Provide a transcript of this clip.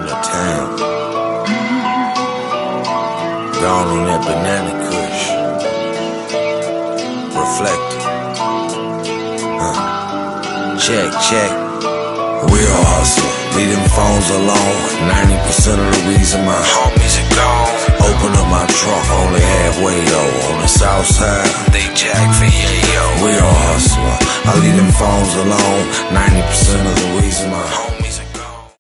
the town. Gone on that banana kush. Reflecting. Check, check. Real hustler. Leave them phones alone. 90% of the reason my homies are gone. Open up my trunk, only halfway though. On the south side, they jack for yayo. Real hustler. I leave them phones alone. 90% of the reason my homies